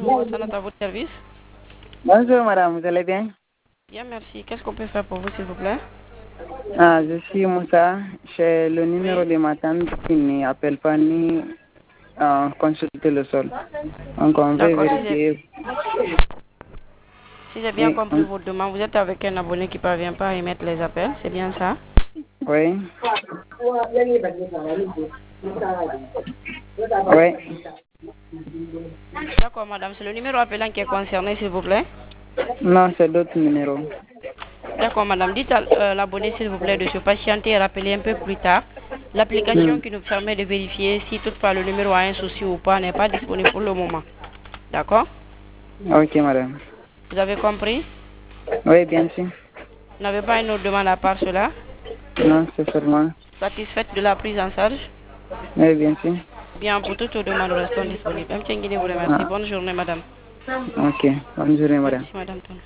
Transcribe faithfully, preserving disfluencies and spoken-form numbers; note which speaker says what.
Speaker 1: Bonjour, ça à votre service.
Speaker 2: Bonjour madame, vous allez bien?
Speaker 1: Bien, merci. Qu'est-ce qu'on peut faire pour vous, s'il vous plaît?
Speaker 2: Ah, je suis Moussa. J'ai le numéro
Speaker 1: Oui.
Speaker 2: de ma tante qui n'appelle pas ni euh, consulter le sol. Donc on veut
Speaker 1: D'accord, si j'ai
Speaker 2: vérifier.
Speaker 1: si j'ai bien
Speaker 2: Oui,
Speaker 1: compris
Speaker 2: on-
Speaker 1: votre demande, vous êtes avec un abonné qui ne parvient pas à émettre les appels, c'est bien ça?
Speaker 2: oui. Oui.
Speaker 1: D'accord, madame, c'est le numéro appelant qui est concerné, s'il vous plaît.
Speaker 2: Non, c'est d'autres numéros.
Speaker 1: D'accord, madame, dites à euh, l'abonné, s'il vous plaît, de se patienter et rappeler un peu plus tard. L'application
Speaker 2: Hmm.
Speaker 1: qui nous permet de vérifier si toutefois le numéro a un souci ou pas n'est pas disponible pour le moment. D'accord?
Speaker 2: Ok madame.
Speaker 1: Vous avez compris?
Speaker 2: Oui, bien sûr.
Speaker 1: Vous n'avez pas une autre demande à part cela?
Speaker 2: Non, c'est seulement.
Speaker 1: Satisfaite de la prise en charge?
Speaker 2: Oui, bien sûr.
Speaker 1: Bien, pour toutes vos demandes, restons disponibles. M. Nguyen vous remercie.
Speaker 2: Ah,
Speaker 1: Bonne journée, madame.
Speaker 2: ok. Bonne journée madame.
Speaker 1: Merci, madame.